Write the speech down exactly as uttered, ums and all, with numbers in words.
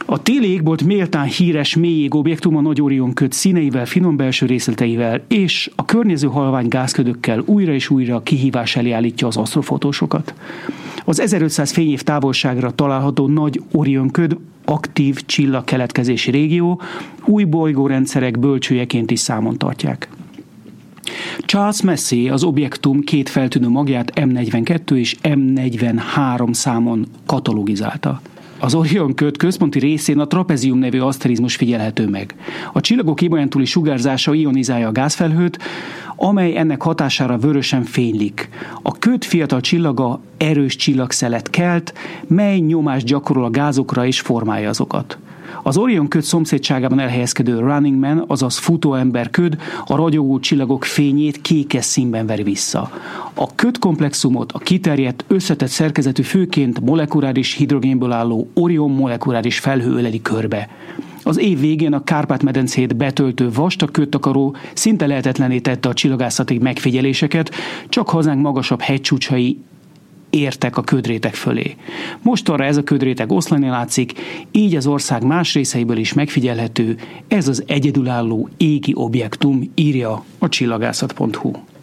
A téli égbolt méltán híres mélyég objektum a Nagy Orion köd színeivel, finom belső részleteivel és a környező halvány gázködökkel újra és újra kihívás elé állítja az asztrofotósokat. Az ezerötszáz fényév távolságra található Nagy Orion köd aktív csillagkeletkezési régió, új bolygórendszerek bölcsőjeként is számon tartják. Charles Messier az objektum két feltűnő magját em negyvenkettő és em negyvenhárom számon katalogizálta. Az Orion köd központi részén a trapezium nevű aszterizmus figyelhető meg. A csillagok ébolyán túli sugárzása ionizálja a gázfelhőt, amely ennek hatására vörösen fénylik. A köd fiatal csillaga erős csillagszelet kelt, mely nyomást gyakorol a gázokra és formálja azokat. Az Orion köd szomszédságában elhelyezkedő Running Man, azaz futóember köd a ragyogó csillagok fényét kékes színben veri vissza. A ködkomplexumot a kiterjedt, összetett szerkezetű főként molekuláris hidrogénből álló Orion molekuláris felhő öleli körbe. Az év végén a Kárpát-medencét betöltő vastag ködtakaró szinte lehetetlenné tette a csillagászati megfigyeléseket, csak hazánk magasabb hegycsúcsai értek a ködréteg fölé. Mostanra ez a ködréteg oszlani látszik, így az ország más részeiből is megfigyelhető, ez az egyedülálló égi objektum, írja a csillagászat pont hu.